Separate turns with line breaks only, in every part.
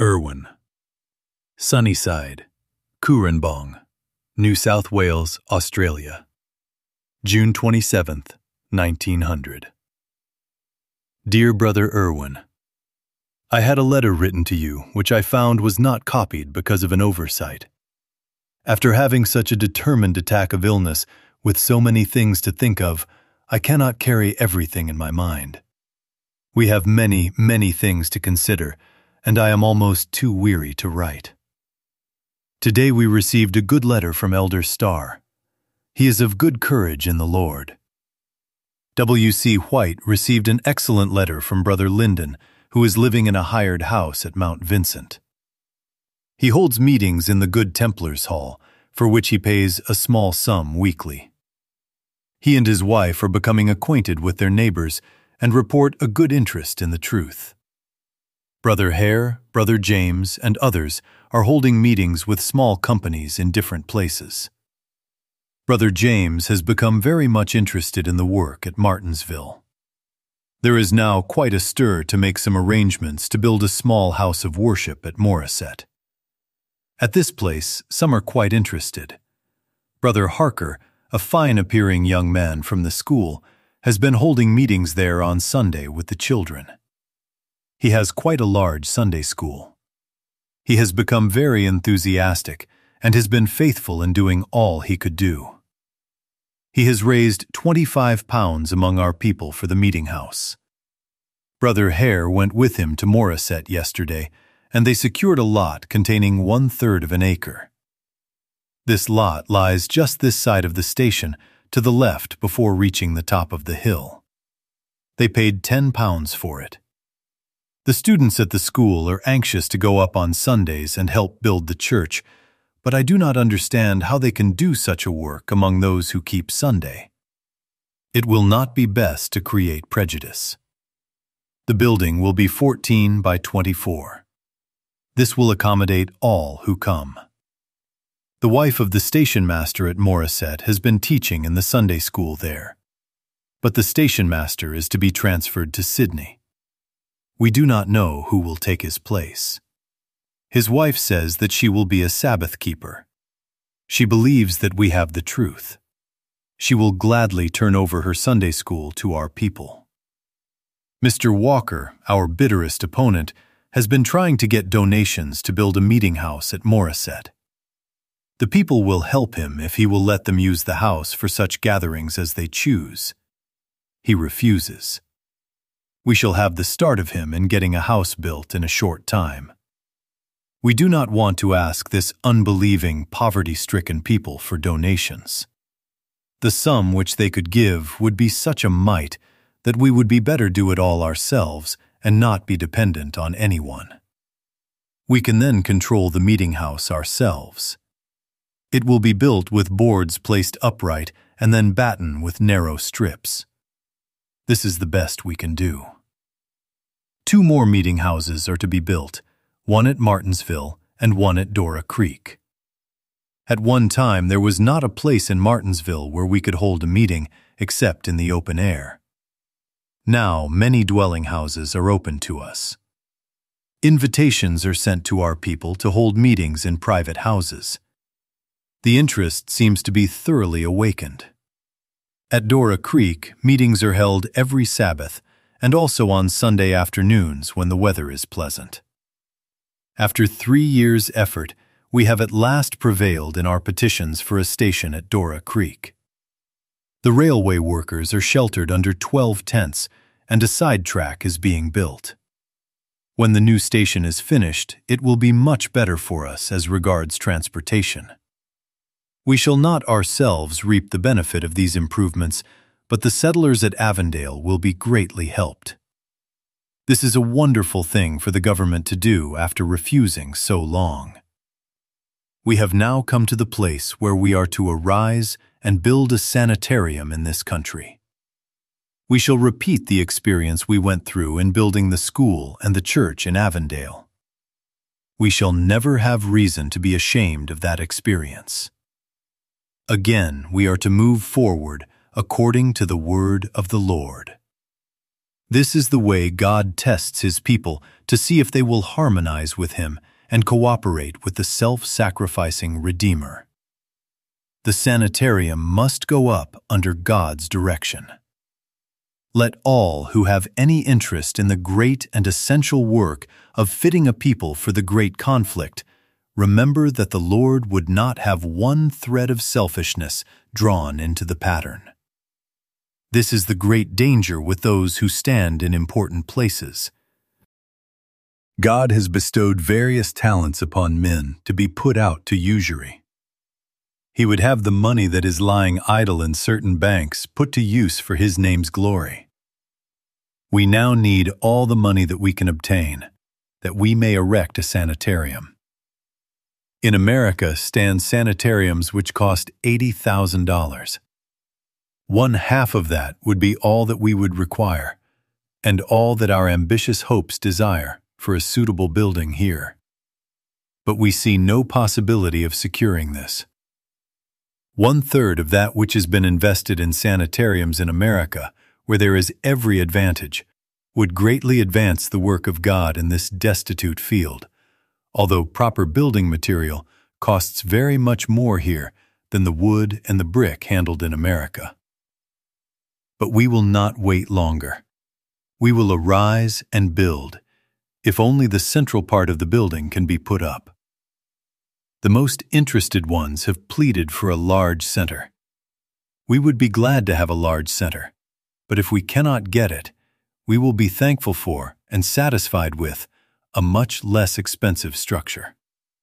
Irwin. Sunnyside, Cooranbong, New South Wales, Australia. June 27th, 1900. Dear Brother Irwin, I had a letter written to you which I found was not copied because of an oversight. After having such a determined attack of illness with so many things to think of, I cannot carry everything in my mind. We have many, many things to consider, and I am almost too weary to write. Today we received a good letter from Elder Starr. He is of good courage in the Lord. W.C. White received an excellent letter from Brother Linden, who is living in a hired house at Mount Vincent. He holds meetings in the Good Templars Hall, for which he pays a small sum weekly. He and his wife are becoming acquainted with their neighbors and report a good interest in the truth. Brother Hare, Brother James, and others are holding meetings with small companies in different places. Brother James has become very much interested in the work at Martinsville. There is now quite a stir to make some arrangements to build a small house of worship at Morisset. At this place, some are quite interested. Brother Harker, a fine-appearing young man from the school, has been holding meetings there on Sunday with the children. He has quite a large Sunday school. He has become very enthusiastic and has been faithful in doing all he could do. He has raised £25 among our people for the meeting house. Brother Hare went with him to Morisset yesterday, and they secured a lot containing 1/3 of an acre. This lot lies just this side of the station, to the left before reaching the top of the hill. They paid £10 for it. The students at the school are anxious to go up on Sundays and help build the church, but I do not understand how they can do such a work among those who keep Sunday. It will not be best to create prejudice. The building will be 14 by 24. This will accommodate all who come. The wife of the station master at Morisset has been teaching in the Sunday school there, but the station master is to be transferred to Sydney. We do not know who will take his place. His wife says that she will be a Sabbath keeper. She believes that we have the truth. She will gladly turn over her Sunday school to our people. Mr. Walker, our bitterest opponent, has been trying to get donations to build a meeting house at Morisset. The people will help him if he will let them use the house for such gatherings as they choose. He refuses. We shall have the start of him in getting a house built in a short time. We do not want to ask this unbelieving, poverty-stricken people for donations. The sum which they could give would be such a mite that we would be better do it all ourselves and not be dependent on anyone. We can then control the meeting house ourselves. It will be built with boards placed upright and then batten with narrow strips. This is the best we can do. 2 more meeting houses are to be built, one at Martinsville and one at Dora Creek. At one time there was not a place in Martinsville where we could hold a meeting except in the open air. Now many dwelling houses are open to us. Invitations are sent to our people to hold meetings in private houses. The interest seems to be thoroughly awakened. At Dora Creek, meetings are held every Sabbath and also on Sunday afternoons when the weather is pleasant. After 3 years' effort, we have at last prevailed in our petitions for a station at Dora Creek. The railway workers are sheltered under 12 tents, and a sidetrack is being built. When the new station is finished, it will be much better for us as regards transportation. We shall not ourselves reap the benefit of these improvements, but the settlers at Avondale will be greatly helped. This is a wonderful thing for the government to do after refusing so long. We have now come to the place where we are to arise and build a sanitarium in this country. We shall repeat the experience we went through in building the school and the church in Avondale. We shall never have reason to be ashamed of that experience. Again, we are to move forward according to the word of the Lord. This is the way God tests His people to see if they will harmonize with Him and cooperate with the self-sacrificing Redeemer. The sanitarium must go up under God's direction. Let all who have any interest in the great and essential work of fitting a people for the great conflict remember that the Lord would not have one thread of selfishness drawn into the pattern. This is the great danger with those who stand in important places. God has bestowed various talents upon men to be put out to usury. He would have the money that is lying idle in certain banks put to use for His name's glory. We now need all the money that we can obtain, that we may erect a sanitarium. In America stand sanitariums which cost $80,000. One half of that would be all that we would require, and all that our ambitious hopes desire for a suitable building here. But we see no possibility of securing this. 1/3 of that which has been invested in sanitariums in America, where there is every advantage, would greatly advance the work of God in this destitute field, although proper building material costs very much more here than the wood and the brick handled in America. But we will not wait longer. We will arise and build, if only the central part of the building can be put up. The most interested ones have pleaded for a large center. We would be glad to have a large center, but if we cannot get it, we will be thankful for and satisfied with a much less expensive structure.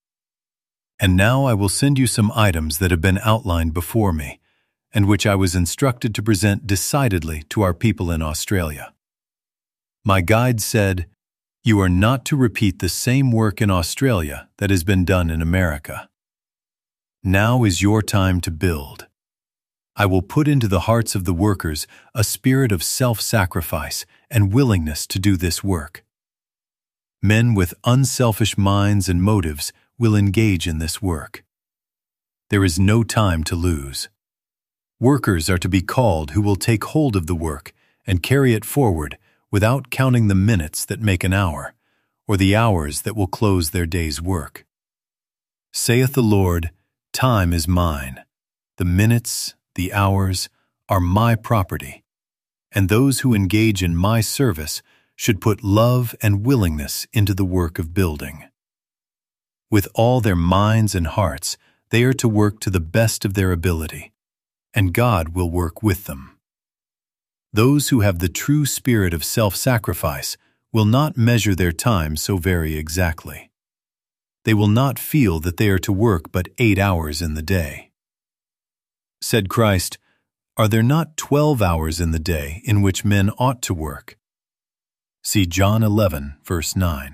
And now I will send you some items that have been outlined before me, and which I was instructed to present decidedly to our people in Australia. My guide said, "You are not to repeat the same work in Australia that has been done in America. Now is your time to build. I will put into the hearts of the workers a spirit of self-sacrifice and willingness to do this work. Men with unselfish minds and motives will engage in this work. There is no time to lose. Workers are to be called who will take hold of the work and carry it forward without counting the minutes that make an hour, or the hours that will close their day's work. Saith the Lord, time is mine. The minutes, the hours, are my property, and those who engage in my service should put love and willingness into the work of building. With all their minds and hearts, they are to work to the best of their ability, and God will work with them. Those who have the true spirit of self-sacrifice will not measure their time so very exactly. They will not feel that they are to work but 8 hours in the day. Said Christ, "Are there not 12 hours in the day in which men ought to work?" See John 11, verse 9.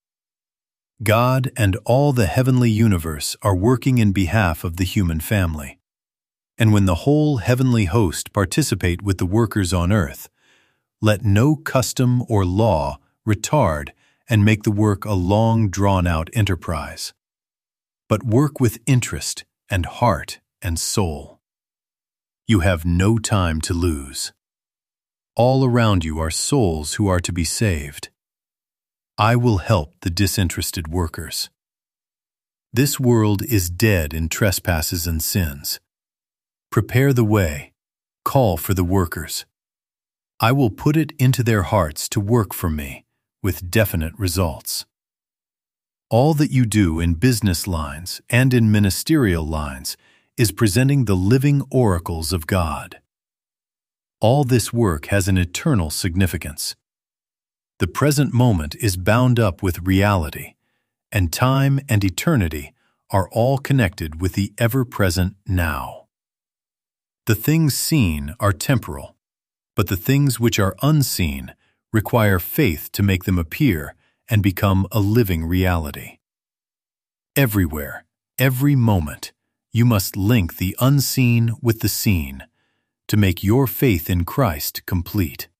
God and all the heavenly universe are working in behalf of the human family. And when the whole heavenly host participate with the workers on earth, let no custom or law retard and make the work a long drawn-out enterprise, but work with interest and heart and soul. You have no time to lose. All around you are souls who are to be saved. I will help the disinterested workers. This world is dead in trespasses and sins. Prepare the way, call for the workers. I will put it into their hearts to work for me with definite results. All that you do in business lines and in ministerial lines is presenting the living oracles of God. All this work has an eternal significance. The present moment is bound up with reality, and time and eternity are all connected with the ever-present now. The things seen are temporal, but the things which are unseen require faith to make them appear and become a living reality. Everywhere, every moment, you must link the unseen with the seen to make your faith in Christ complete.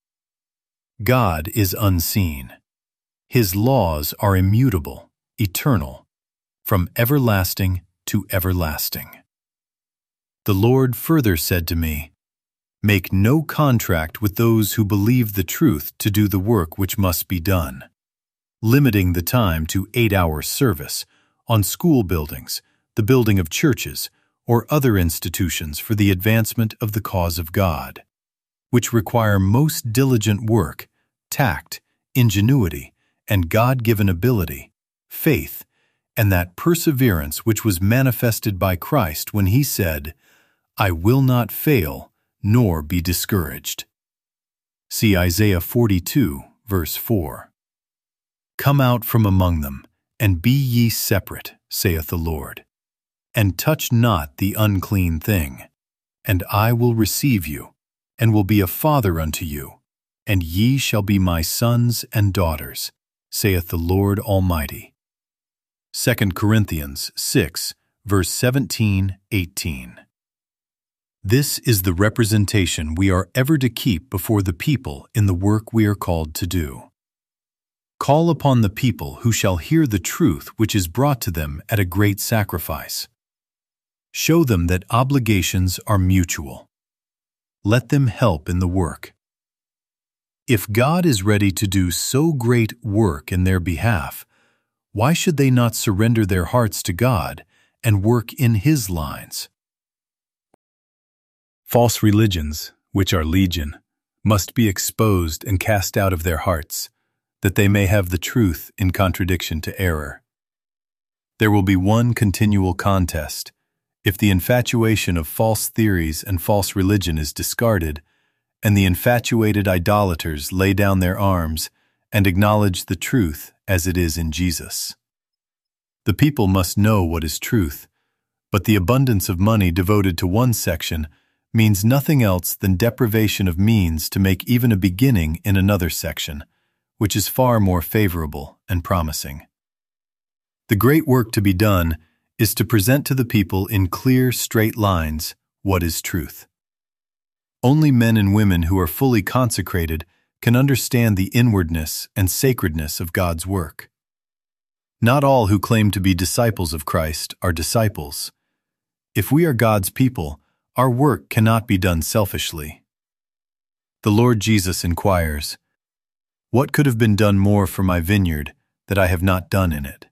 God is unseen. His laws are immutable, eternal, from everlasting to everlasting. The Lord further said to me, Make no contract with those who believe the truth to do the work which must be done, limiting the time to 8-hour service on school buildings, the building of churches, or other institutions for the advancement of the cause of God, which require most diligent work, tact, ingenuity, and God-given ability, faith, and that perseverance which was manifested by Christ when he said, "I will not fail, nor be discouraged." See Isaiah 42, verse 4. "Come out from among them, and be ye separate, saith the Lord, and touch not the unclean thing, and I will receive you, and will be a father unto you, and ye shall be my sons and daughters, saith the Lord Almighty." 2 Corinthians 6, verse 17-18. This is the representation we are ever to keep before the people in the work we are called to do. Call upon the people who shall hear the truth which is brought to them at a great sacrifice. Show them that obligations are mutual. Let them help in the work. If God is ready to do so great work in their behalf, why should they not surrender their hearts to God and work in His lines? False religions, which are legion, must be exposed and cast out of their hearts, that they may have the truth in contradiction to error. There will be one continual contest. If the infatuation of false theories and false religion is discarded, and the infatuated idolaters lay down their arms and acknowledge the truth as it is in Jesus. The people must know what is truth, but the abundance of money devoted to one section means nothing else than deprivation of means to make even a beginning in another section, which is far more favorable and promising. The great work to be done is to present to the people in clear, straight lines what is truth. Only men and women who are fully consecrated can understand the inwardness and sacredness of God's work. Not all who claim to be disciples of Christ are disciples. If we are God's people, our work cannot be done selfishly. The Lord Jesus inquires, "What could have been done more for my vineyard that I have not done in it?"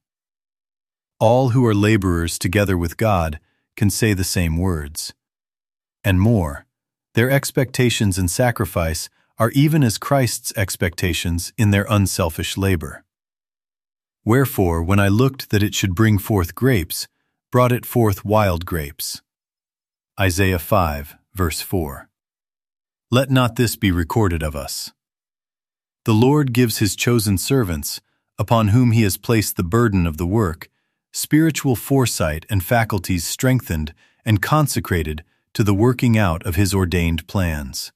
All who are laborers together with God can say the same words. And more, their expectations in sacrifice are even as Christ's expectations in their unselfish labor. "Wherefore, when I looked that it should bring forth grapes, brought it forth wild grapes." Isaiah 5, verse 4. Let not this be recorded of us. The Lord gives His chosen servants, upon whom He has placed the burden of the work, spiritual foresight and faculties strengthened and consecrated to the working out of His ordained plans.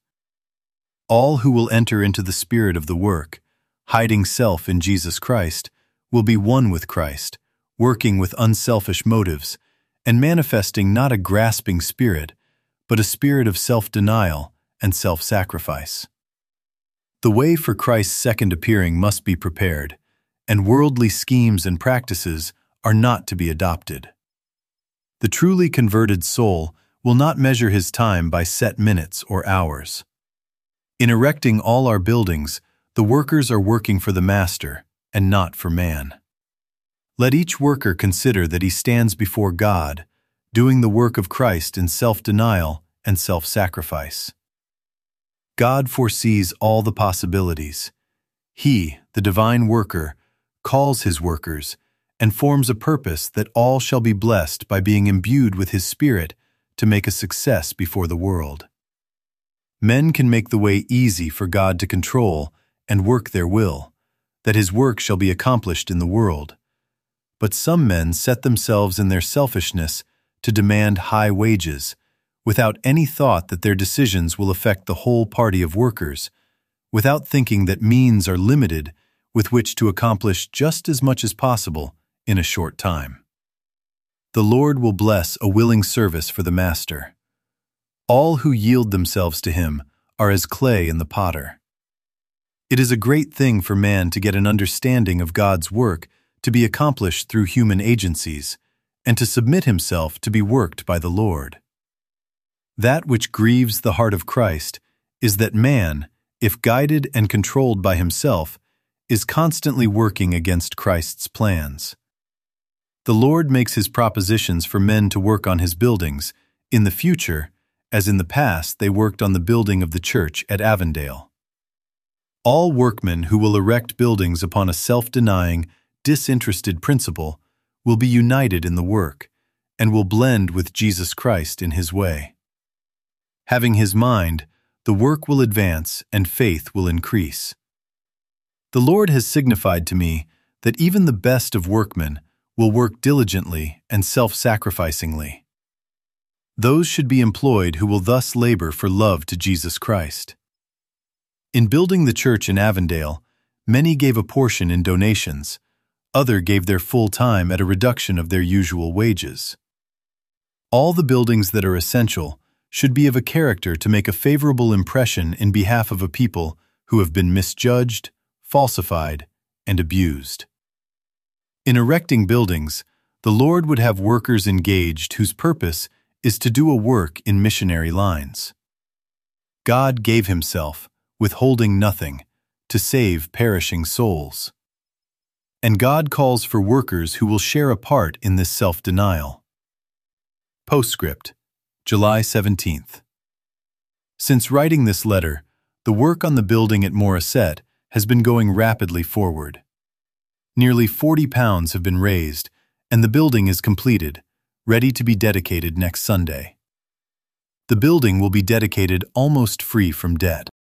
All who will enter into the spirit of the work, hiding self in Jesus Christ, will be one with Christ, working with unselfish motives, and manifesting not a grasping spirit, but a spirit of self-denial and self-sacrifice. The way for Christ's second appearing must be prepared, and worldly schemes and practices are not to be adopted. The truly converted soul will not measure his time by set minutes or hours. In erecting all our buildings, the workers are working for the Master and not for man. Let each worker consider that he stands before God, doing the work of Christ in self-denial and self-sacrifice. God foresees all the possibilities. He, the divine worker, calls His workers and forms a purpose that all shall be blessed by being imbued with His Spirit to make a success before the world. Men can make the way easy for God to control and work their will, that His work shall be accomplished in the world. But some men set themselves in their selfishness to demand high wages, without any thought that their decisions will affect the whole party of workers, without thinking that means are limited with which to accomplish just as much as possible in a short time. The Lord will bless a willing service for the Master. All who yield themselves to Him are as clay in the potter. It is a great thing for man to get an understanding of God's work to be accomplished through human agencies, and to submit himself to be worked by the Lord. That which grieves the heart of Christ is that man, if guided and controlled by himself, is constantly working against Christ's plans. The Lord makes his propositions for men to work on his buildings, in the future, as in the past they worked on the building of the church at Avondale. All workmen who will erect buildings upon a self-denying, disinterested principle will be united in the work, and will blend with Jesus Christ in his way. Having his mind, the work will advance and faith will increase. The Lord has signified to me that even the best of workmen will work diligently and self-sacrificingly. Those should be employed who will thus labor for love to Jesus Christ. In building the church in Avondale, many gave a portion in donations, others gave their full time at a reduction of their usual wages. All the buildings that are essential should be of a character to make a favorable impression in behalf of a people who have been misjudged, falsified, and abused. In erecting buildings, the Lord would have workers engaged whose purpose is to do a work in missionary lines. God gave himself, withholding nothing, to save perishing souls. And God calls for workers who will share a part in this self-denial. Postscript, July 17th. Since writing this letter, the work on the building at Morisset has been going rapidly forward. Nearly 40 pounds have been raised, and the building is completed, ready to be dedicated next Sunday. The building will be dedicated almost free from debt.